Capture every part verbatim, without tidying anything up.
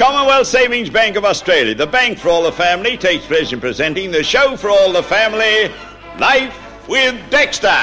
Commonwealth Savings Bank of Australia, the bank for all the family, takes pleasure in presenting the show for all the family, Life with Dexter.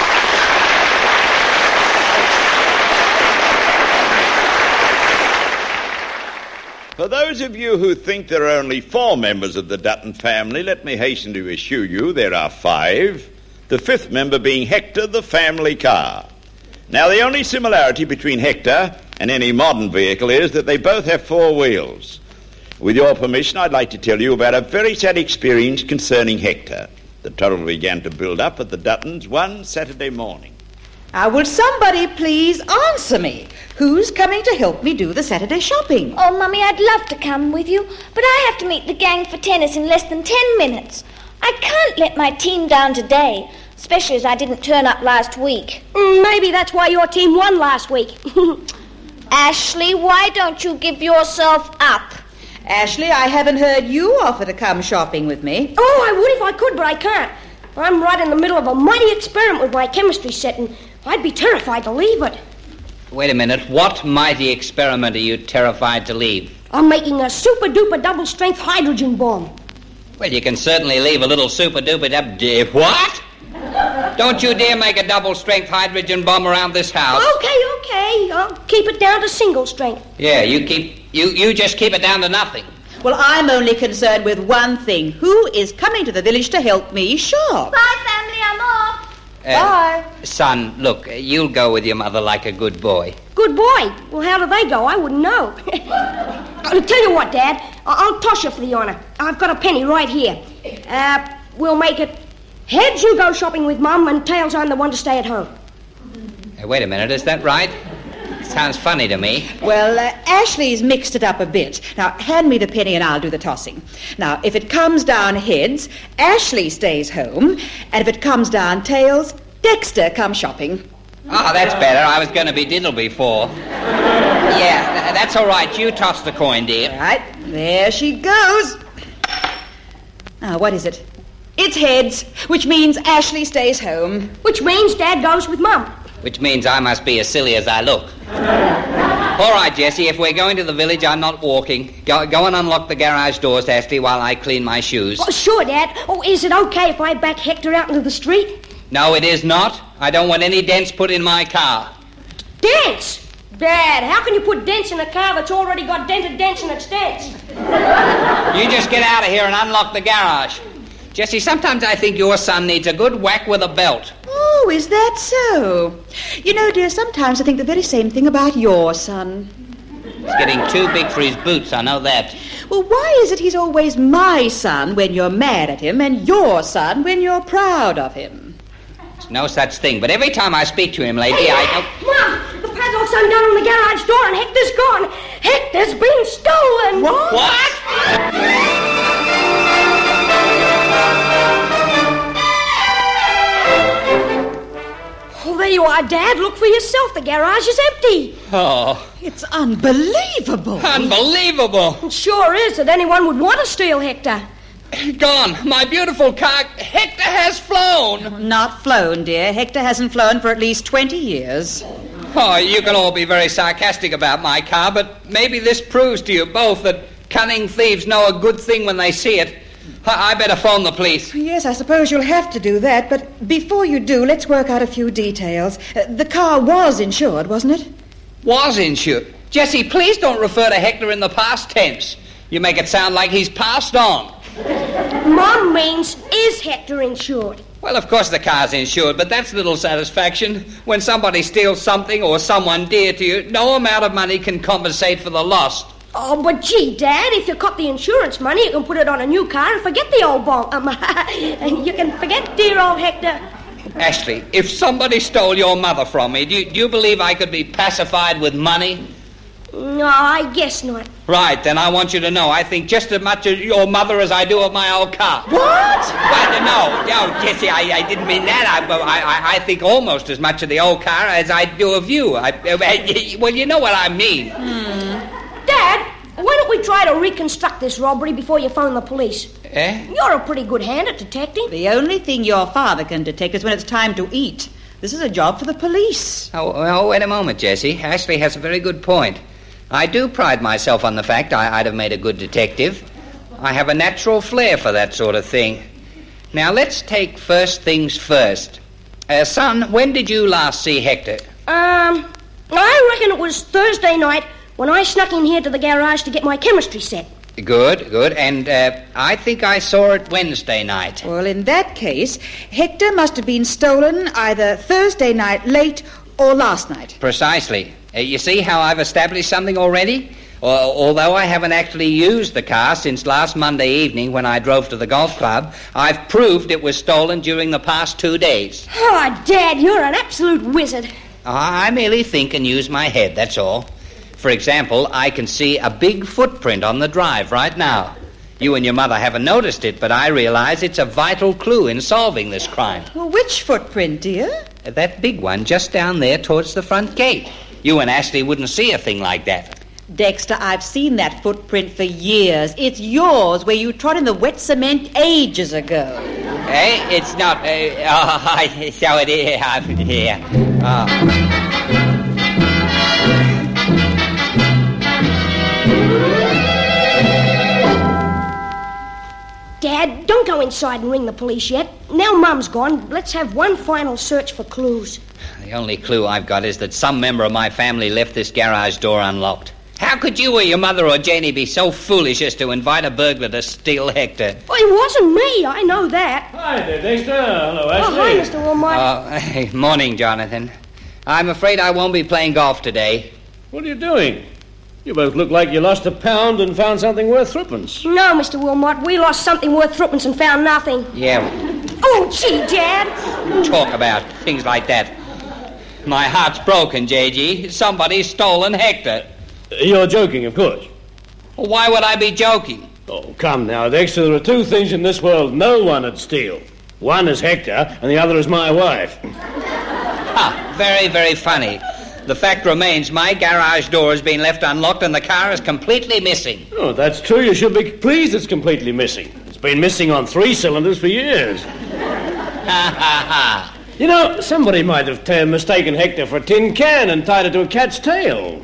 For those of you who think there are only four members of the Dutton family, let me hasten to assure you there are five, the fifth member being Hector, the family car. Now, the only similarity between Hector and any modern vehicle is that they both have four wheels. With your permission, I'd like to tell you about a very sad experience concerning Hector. The trouble began to build up at the Duttons one Saturday morning. Uh, will somebody please answer me? Who's coming to help me do the Saturday shopping? Oh, Mummy, I'd love to come with you, but I have to meet the gang for tennis in less than ten minutes. I can't let my team down today, especially as I didn't turn up last week. Mm, maybe that's why your team won last week. Ashley, why don't you give yourself up? Ashley, I haven't heard you offer to come shopping with me. Oh, I would if I could, but I can't. I'm right in the middle of a mighty experiment with my chemistry set, and I'd be terrified to leave it. Wait a minute. What mighty experiment are you terrified to leave? I'm making a super-duper double-strength hydrogen bomb. Well, you can certainly leave a little super-duper dub... D- what? Don't you dare make a double-strength hydrogen bomb around this house. Okay, okay. I'll keep it down to single-strength. Yeah, you keep... You, you just keep it down to nothing. Well, I'm only concerned with one thing. Who is coming to the village to help me shop? Bye, family, I'm off. Uh, Bye. Son, look, you'll go with your mother like a good boy. Good boy. Well, how do they go? I wouldn't know. I'll tell you what, Dad. I- I'll toss you for the honor. I've got a penny right here. Uh, we'll make it heads you go shopping with Mum, and tails I'm the one to stay at home. Hey, wait a minute, is that right? Sounds funny to me. Well, uh, Ashley's mixed it up a bit. Now, hand me the penny and I'll do the tossing. Now, if it comes down heads, Ashley stays home. And if it comes down tails, Dexter comes shopping. Oh, that's better. I was going to be diddle before. Yeah, th- that's all right. You toss the coin, dear. All right, there she goes. Now, what is it? It's heads, which means Ashley stays home. Which means Dad goes with Mum. Which means I must be as silly as I look. All right, Jessie, if we're going to the village, I'm not walking. Go, go and unlock the garage doors, Ashley, while I clean my shoes. Oh, sure, Dad. Oh, is it okay if I back Hector out into the street? No, it is not. I don't want any dents put in my car. Dents? Dad, how can you put dents in a car that's already got dented dents in its dents? You just get out of here and unlock the garage. Jessie, sometimes I think your son needs a good whack with a belt. Oh, is that so? You know, dear, sometimes I think the very same thing about your son. He's getting too big for his boots, I know that. Well, why is it he's always my son when you're mad at him and your son when you're proud of him? There's no such thing, but every time I speak to him lately, Hey, I... Mom, the padlock's undone on the garage door and Hector's gone. Hector's been stolen. What? What? Oh, there you are, Dad. Look for yourself. The garage is empty. Oh, It's unbelievable. unbelievable. It sure is that anyone would want to steal Hector. Gone. My beautiful car. Hector has flown. Not flown, dear. Hector hasn't flown for at least twenty years. Oh, you can all be very sarcastic about my car, but maybe this proves to you both that cunning thieves know a good thing when they see it. I, I better phone the police. Yes, I suppose you'll have to do that, but before you do, let's work out a few details. Uh, the car was insured, wasn't it? Was insured. Jessie, please don't refer to Hector in the past tense. You make it sound like he's passed on. Mom means, is Hector insured? Well, of course the car's insured, but that's little satisfaction. When somebody steals something or someone dear to you, no amount of money can compensate for the loss. Oh, but gee, Dad, if you cut the insurance money, you can put it on a new car and forget the old bomb. Um, you can forget dear old Hector. Ashley, if somebody stole your mother from me, do you, do you believe I could be pacified with money? No, I guess not. Right, then I want you to know I think just as much of your mother as I do of my old car. What? Well, no, no, Jessie, I, I didn't mean that. I, I, I think almost as much of the old car as I do of you. I, I, well, you know what I mean. Hmm. Dad, why don't we try to reconstruct this robbery before you phone the police? Eh? You're a pretty good hand at detecting. The only thing your father can detect is when it's time to eat. This is a job for the police. Oh, oh, wait a moment, Jessie. Ashley has a very good point. I do pride myself on the fact I, I'd have made a good detective. I have a natural flair for that sort of thing. Now, let's take first things first. Uh, son, when did you last see Hector? Um, I reckon it was Thursday night when I snuck in here to the garage to get my chemistry set. Good, good. And uh, I think I saw it Wednesday night. Well, in that case, Hector must have been stolen either Thursday night late or last night. Precisely. Uh, you see how I've established something already? Uh, although I haven't actually used the car since last Monday evening when I drove to the golf club, I've proved it was stolen during the past two days. Oh, Dad, you're an absolute wizard. Uh, I merely think and use my head, that's all. For example, I can see a big footprint on the drive right now. You and your mother haven't noticed it, but I realize it's a vital clue in solving this crime. Well, which footprint, dear? Uh, that big one just down there towards the front gate. You and Ashley wouldn't see a thing like that. Dexter, I've seen that footprint for years. It's yours, where you trod in the wet cement ages ago. Eh? It's not... Uh, oh, so it is. I'm here. Oh. Dad, don't go inside and ring the police yet. Now Mum's gone, let's have one final search for clues. The only clue I've got is that some member of my family left this garage door unlocked. How could you or your mother or Janie be so foolish as to invite a burglar to steal Hector? Well, it wasn't me, I know that. Hi there, Dexter. Hello, Ashley. Oh, hi, Mister Wilmot. Oh, hey, morning, Jonathan. I'm afraid I won't be playing golf today. What are you doing? You both look like you lost a pound and found something worth threepence. No, Mister Wilmot, we lost something worth threepence and found nothing. Yeah. Oh, gee, Dad. Talk about things like that. My heart's broken, J G. Somebody's stolen Hector. You're joking, of course. Why would I be joking? Oh, come now, Dexter. There are two things in this world no one would steal. One is Hector, and the other is my wife. Ha, very, very funny. The fact remains my garage door has been left unlocked and the car is completely missing. Oh, that's true. You should be pleased it's completely missing. It's been missing on three cylinders for years. Ha, ha, ha. You know, somebody might have t- mistaken Hector for a tin can and tied it to a cat's tail.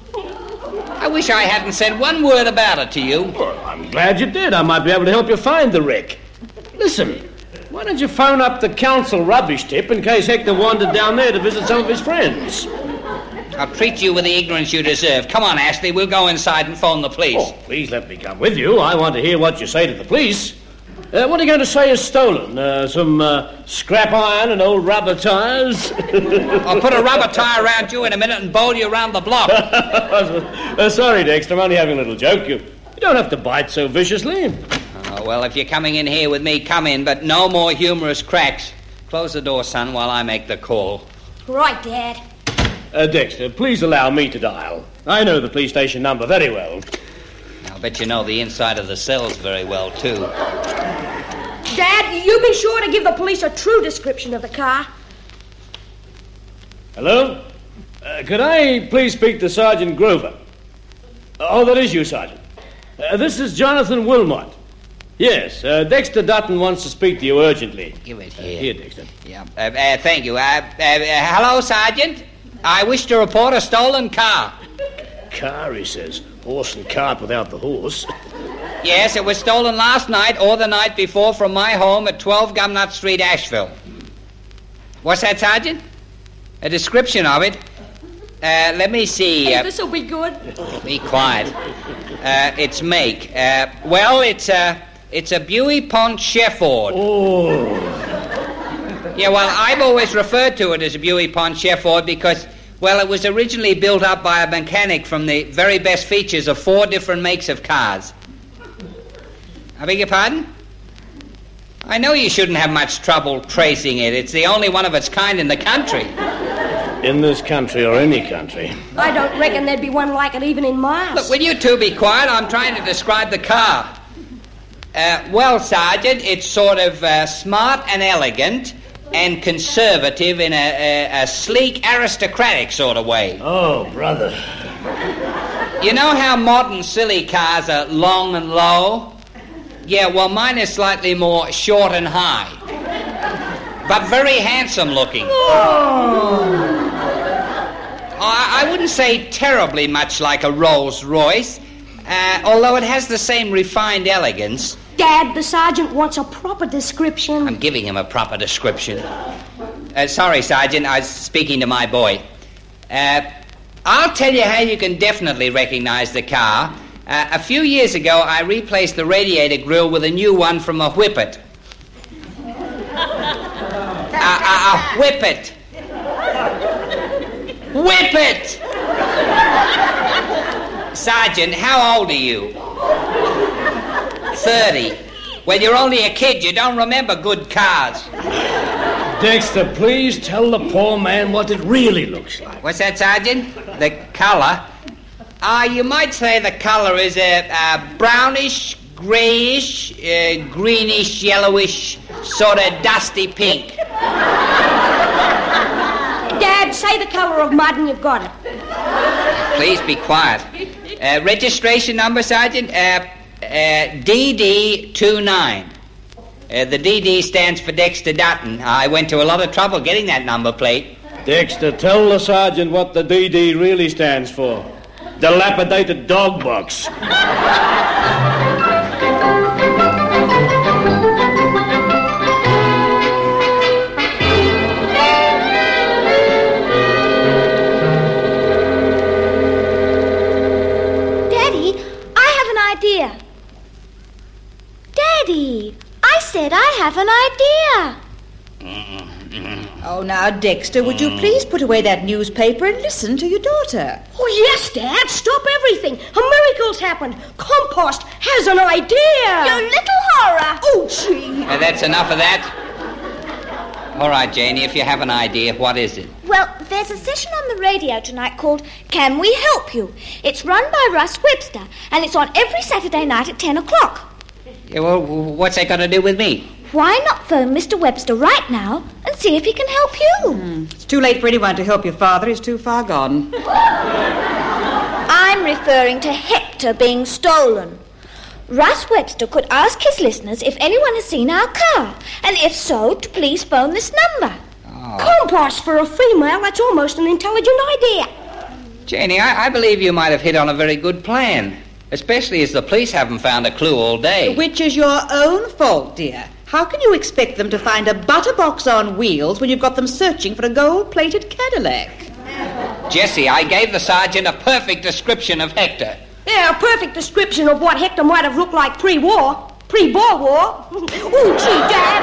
I wish I hadn't said one word about it to you. Well, I'm glad you did. I might be able to help you find the wreck. Listen, why don't you phone up the council rubbish tip in case Hector wandered down there to visit some of his friends? I'll treat you with the ignorance you deserve. Come on, Ashley, we'll go inside and phone the police. Oh, please let me come with you. I want to hear what you say to the police. Uh, what are you going to say is stolen? Uh, some uh, scrap iron and old rubber tires? I'll put a rubber tire around you in a minute and bowl you around the block. uh, sorry, Dexter, I'm only having a little joke. You, you don't have to bite so viciously. Oh, well, if you're coming in here with me, come in, but no more humorous cracks. Close the door, son, while I make the call. Right, Dad. Uh, Dexter, please allow me to dial. I know the police station number very well. I'll bet you know the inside of the cells very well, too. Dad, you be sure to give the police a true description of the car. Hello? Uh, could I please speak to Sergeant Grover? Oh, that is you, Sergeant. Uh, this is Jonathan Wilmot. Yes, uh, Dexter Dutton wants to speak to you urgently. Give it here. Uh, here, Dexter. Yeah. Uh, uh, thank you. Uh, uh, uh, hello, Sergeant. I wish to report a stolen car. Car, he says. Horse and cart without the horse. Yes, it was stolen last night or the night before from my home at twelve Gumnut Street, Asheville. What's that, Sergeant? A description of it? Uh, let me see. Hey, Uh, this'll be good. be quiet. Uh, its make. Uh, well, it's a, it's a Buick-Pont Chevford. Oh. Yeah, well, I've always referred to it as a Buick-Pont Chevford because, well, it was originally built up by a mechanic from the very best features of four different makes of cars. I beg your pardon? I know you shouldn't have much trouble tracing it. It's the only one of its kind in the country. In this country or any country. I don't reckon there'd be one like it even in Mars. Look, will you two be quiet? I'm trying to describe the car. Uh, well, Sergeant, it's sort of uh, smart and elegant and conservative in a, a, a sleek, aristocratic sort of way. Oh, brother. You know how modern silly cars are long and low? Yeah, well, mine is slightly more short and high. But very handsome looking. Oh. I, I wouldn't say terribly much like a Rolls Royce, uh, although it has the same refined elegance. Dad, the sergeant wants a proper description. I'm giving him a proper description. Uh, sorry, Sergeant, I was speaking to my boy. Uh, I'll tell you how you can definitely recognize the car. Uh, a few years ago, I replaced the radiator grill with a new one from a Whippet. a, a, a Whippet. Whippet! Sergeant, how old are you? Thirty. When you're only a kid, you don't remember good cars. Dexter, please tell the poor man what it really looks like. What's that, Sergeant? The colour? Ah, uh, you might say the colour is a, a brownish, greyish, uh, greenish, yellowish, sort of dusty pink. Dad, say the colour of mud and you've got it. Please be quiet. Uh, registration number, Sergeant? Uh, uh, D D twenty-nine. Uh, the D D stands for Dexter Dutton. I went to a lot of trouble getting that number plate. Dexter, tell the sergeant what the D D really stands for. Dilapidated dog box. Daddy, I have an idea. Daddy, I said I have an idea. Oh, now, Dexter, would you please put away that newspaper and listen to your daughter? Oh, yes, Dad. Stop everything. A miracle's happened. Compost has an idea. You little horror. Oh, gee. Uh, that's enough of that. All right, Janie, if you have an idea, what is it? Well, there's a session on the radio tonight called Can We Help You? It's run by Russ Webster, and it's on every Saturday night at ten o'clock. Yeah, well, what's that got to do with me? Why not phone Mister Webster right now and see if he can help you? Mm, it's too late for anyone to help your father. He's too far gone. I'm referring to Hector being stolen. Russ Webster could ask his listeners if anyone has seen our car, and if so, to please phone this number. Oh. Compost for a female, that's almost an intelligent idea. Janie, I, I believe you might have hit on a very good plan, especially as the police haven't found a clue all day. Which is your own fault, dear. How can you expect them to find a butter box on wheels when you've got them searching for a gold-plated Cadillac? Jesse, I gave the sergeant a perfect description of Hector. Yeah, a perfect description of what Hector might have looked like pre-war. Pre-Boer War. Oh, gee, Dad.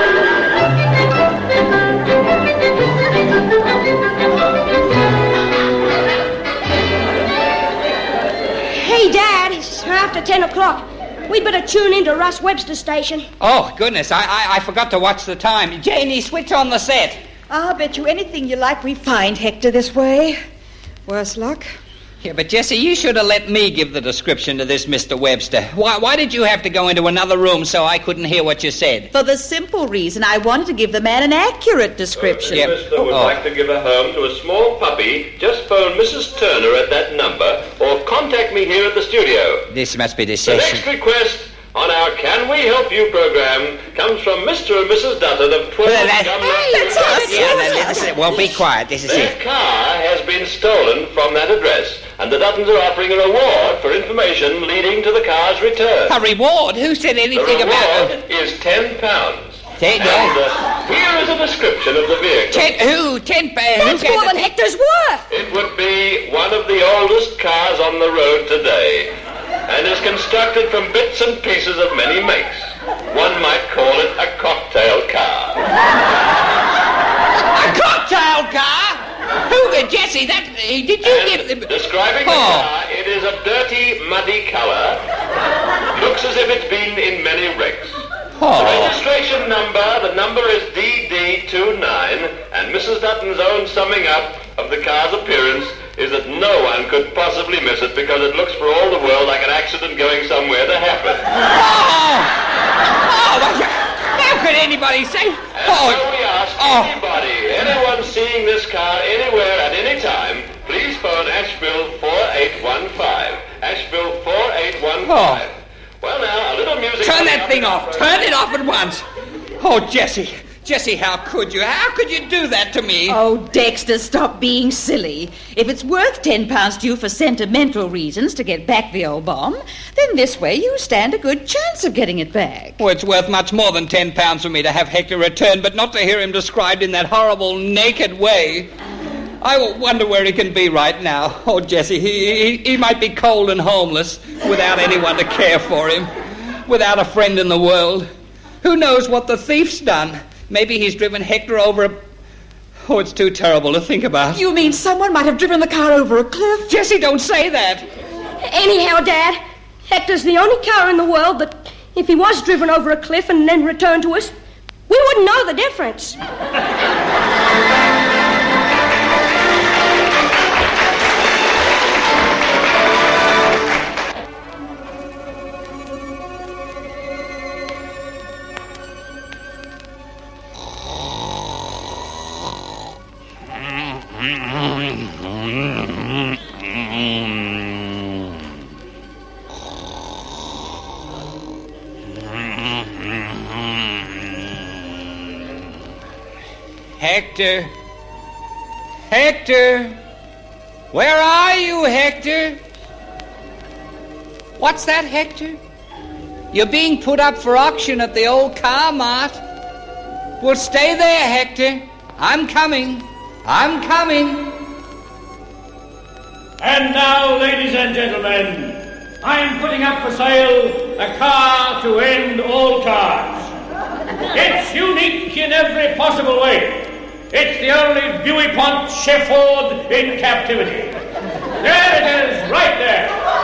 Hey, Dad, it's after ten o'clock. We'd better tune into Russ Webster's station. Oh, goodness, I, I, I forgot to watch the time. Janie, switch on the set. I'll bet you anything you like we find Hector this way. Worse luck. Yeah, but Jesse, you should have let me give the description to this Mister Webster. Why, why did you have to go into another room so I couldn't hear what you said? For the simple reason I wanted to give the man an accurate description. So if Mister Yep. would Oh. like to give a home to a small puppy, just phone Missus Turner at that number or contact me here at the studio. This must be the The next session. request on our Can We Help You program comes from Mister and Missus Dutton of twelve Well, that- Gumnut Hey, that's Road. us. Yeah, that- this is- well, be quiet. This is Their it. car has been stolen from that address, and the Duttons are offering a reward for information leading to the car's return. A reward? Who said The anything about... reward is ten pounds. Ten, And no. uh, here is a description of the vehicle. Ten, who? Ten pounds? That's more than Hector's worth. It would be one of the oldest cars on the road today, and is constructed from bits and pieces of many makes. One might call it a cocktail car. A cocktail car? Who? Uh, Jesse, that... Uh, did you And give... The, describing the Oh. car, it is a dirty, muddy colour. Looks as if it's been in many wrecks. The oh. registration number, the number is D D twenty-nine, and Missus Dutton's own summing up of the car's appearance is that no one could possibly miss it because it looks for all the world like an accident going somewhere to happen. Oh! Oh, well, how could anybody say... And Oh, so we ask oh. anybody, anyone seeing this car anywhere at any time, please phone Asheville four eight one five. Asheville four eight one five. Oh. Well, now, a little music... Turn coming that up thing in our off. program. Turn it off at once. Oh, Jesse. Jessie, how could you? How could you do that to me? Oh, Dexter, stop being silly. If it's worth ten pounds to you for sentimental reasons to get back the old bomb, then this way you stand a good chance of getting it back. Well, it's worth much more than ten pounds for me to have Hector return, but not to hear him described in that horrible, naked way. I wonder where he can be right now. Oh, Jessie, he, he, he might be cold and homeless, without anyone to care for him, without a friend in the world. Who knows what the thief's done? Maybe he's driven Hector over a... Oh, it's too terrible to think about. You mean someone might have driven the car over a cliff? Jessie, don't say that. Anyhow, Dad, Hector's the only car in the world that, if he was driven over a cliff and then returned to us, we wouldn't know the difference. Hector. Hector. Where are you, Hector? What's that, Hector? You're being put up for auction at the old car mart. Well, stay there, Hector. I'm coming. I'm coming. And now, ladies and gentlemen, I'm putting up for sale a car to end all cars. It's unique in every possible way. It's the only Buick-Pont Shefford in captivity. There it is, right there.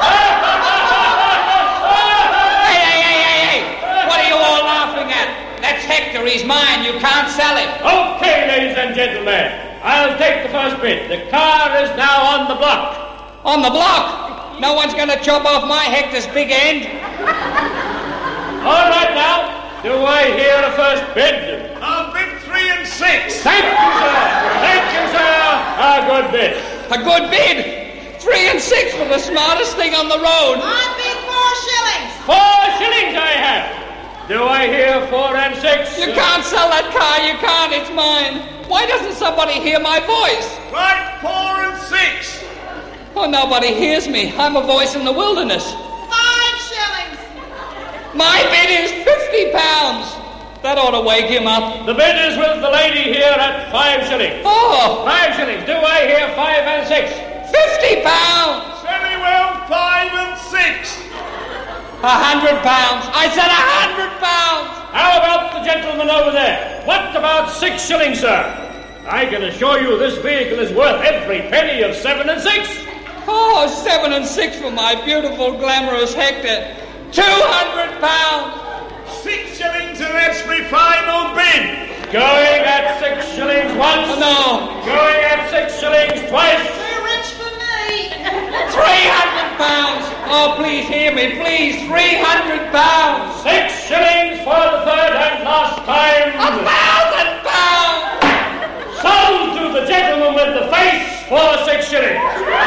Hey, hey, hey, hey, hey! What are you all laughing at? That's Hector. He's mine. You can't sell him. Okay, ladies and gentlemen, I'll take the first bid. The car is now on the block. On the block? No one's going to chop off my Hector's big end. All right, now. Do I hear a first bid? I'll bid three and six. Thank you, sir. Thank you, sir. A good bid. A good bid. Three and six for the smartest thing on the road. I bid four shillings. Four shillings I have. Do I hear four and six? You can't sell that car. You can't. It's mine. Why doesn't somebody hear my voice? Right, four and six. Oh, nobody hears me. I'm a voice in the wilderness. Five shillings. My bid is fifty pounds. That ought to wake him up. The bid is with the lady here at five shillings. Oh! Five shillings. Do I hear five and six? Fifty pounds! Very well, five and six. A hundred pounds. I said a hundred pounds. How about the gentleman over there? What about six shillings, sir? I can assure you this vehicle is worth every penny of seven and six. Oh, seven and six for my beautiful, glamorous Hector. Two hundred pounds. Six shillings and that's my final bid. Going at six shillings once. Oh, no. Going at six shillings twice. Too rich for me. Three hundred pounds. Oh, please hear me, please. Three hundred pounds. Six shillings for the third and last time. A thousand pounds. Sold to the gentleman with the face for six shillings.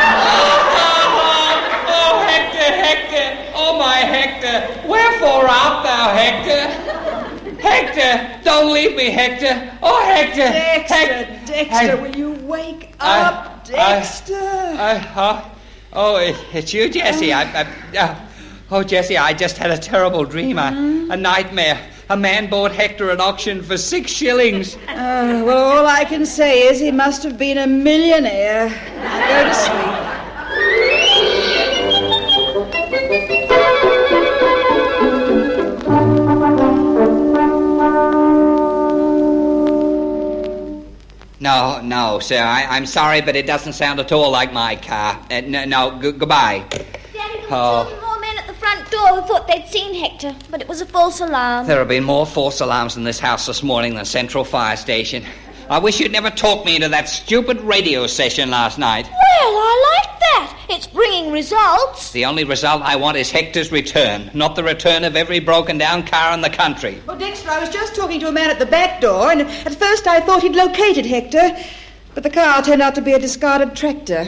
Oh, Hector, Hector, oh, my Hector, wherefore art thou, Hector? Hector, don't leave me, Hector. Oh, Hector. Dexter, Hec- Dexter, I- will you wake I- up, Dexter? I, uh, oh, it, it's you, Jessie. I, I, uh, oh, Jessie, I just had a terrible dream, a, a nightmare. A man bought Hector at auction for six shillings. Uh, well, all I can say is he must have been a millionaire. Now go to sleep. No, no, sir. I, I'm sorry, but it doesn't sound at all like my car. Uh, no, no g- goodbye. Daddy, there Oh. were two more men at the front door who thought they'd seen Hector, but it was a false alarm. There have been more false alarms in this house this morning than Central Fire Station. I wish you'd never talked me into that stupid radio session last night. Well, I like that. It's bringing results. The only result I want is Hector's return, not the return of every broken-down car in the country. Well, Dexter, I was just talking to a man at the back door, and at first I thought he'd located Hector, but the car turned out to be a discarded tractor.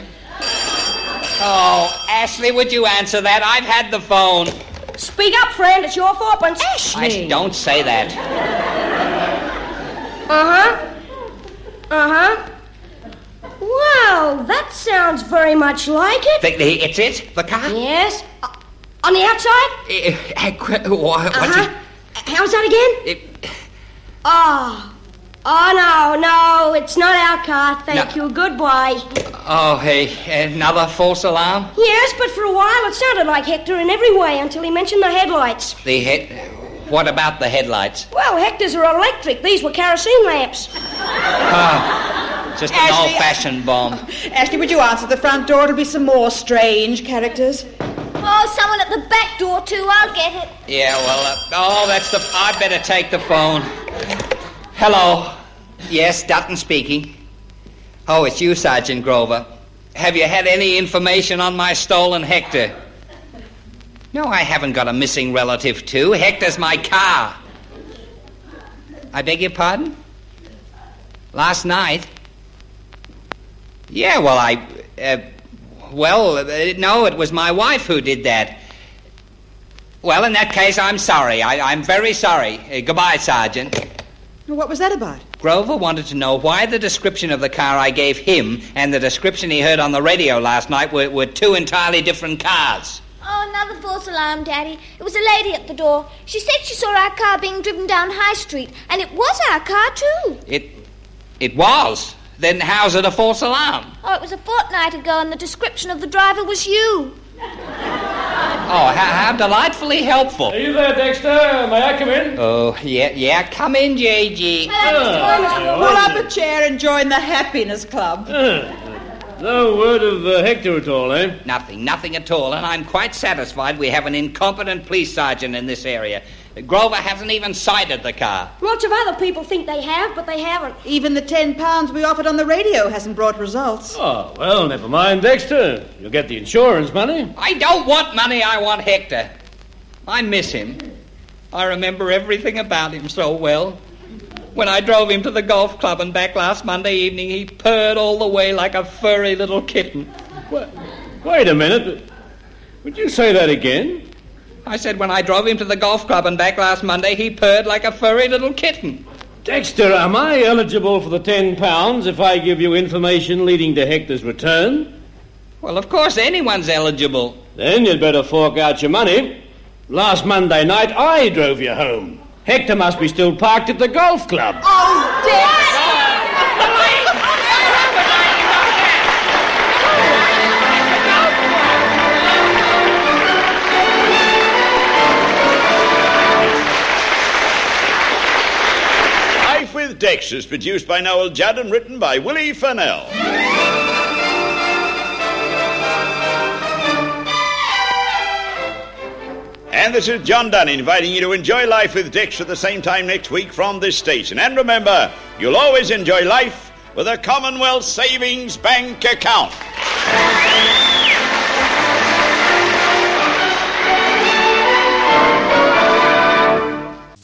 Oh, Ashley, would you answer that? I've had the phone. Speak up, friend. It's your fourpence. Ashley! I don't say that. Uh-huh. Uh-huh. Well, that sounds very much like it. The, the, it's it? The car? Yes. Uh, on the outside? Uh, uh, what, what's Uh-huh. How's that again? it? it Oh. Oh, no, no, it's not our car. Thank No. you. Goodbye. Oh, hey, another false alarm? Yes, but for a while it sounded like Hector in every way until he mentioned the headlights. The head... What about the headlights? Well, Hector's are electric. These were kerosene lamps. Oh, just an Ashley, old-fashioned bomb. Ashley, would you answer the front door? It'll be some more strange characters. Oh, someone at the back door, too. I'll get it. Yeah, well, uh, oh, that's the... I'd better take the phone. Hello. Yes, Dutton speaking. Oh, it's you, Sergeant Grover. Have you had any information on my stolen Hector? No, I haven't got a missing relative, too. Hector's my car. I beg your pardon? Last night? Yeah, well, I... Uh, well, uh, no, it was my wife who did that. Well, in that case, I'm sorry. I, I'm very sorry. Uh, goodbye, Sergeant. What was that about? Grover wanted to know why the description of the car I gave him and the description he heard on the radio last night were, were two entirely different cars. Oh, another false alarm, Daddy. It was a lady at the door. She said she saw our car being driven down High Street, and it was our car, too. It... it was? Then how's it a false alarm? Oh, it was a fortnight ago, and the description of the driver was you. Oh, how, how delightfully helpful. Are you there, Dexter? May I come in? Oh, yeah, yeah. Come in, J G. Pull up a chair and join the Happiness Club. Ah, no word of uh, Hector at all, eh? Nothing, nothing at all, and I'm quite satisfied we have an incompetent police sergeant in this area. Grover hasn't even sighted the car. Lots of other people think they have, but they haven't. Even the ten pounds we offered on the radio hasn't brought results. Oh, well, never mind, Dexter. You'll get the insurance money. I don't want money, I want Hector. I miss him. I remember everything about him so well. When I drove him to the golf club and back last Monday evening, he purred all the way like a furry little kitten. Wait, wait a minute. Would you say that again? I said when I drove him to the golf club and back last Monday, he purred like a furry little kitten. Dexter, am I eligible for the ten pounds if I give you information leading to Hector's return? Well, of course, anyone's eligible. Then you'd better fork out your money. Last Monday night, I drove you home. Hector must be still parked at the golf club. Oh, Dad! Life with Dexter is produced by Noel Judd and written by Willie Fennell. And this is John Dunn inviting you to enjoy life with Dexter at the same time next week from this station. And remember, you'll always enjoy life with a Commonwealth Savings Bank account.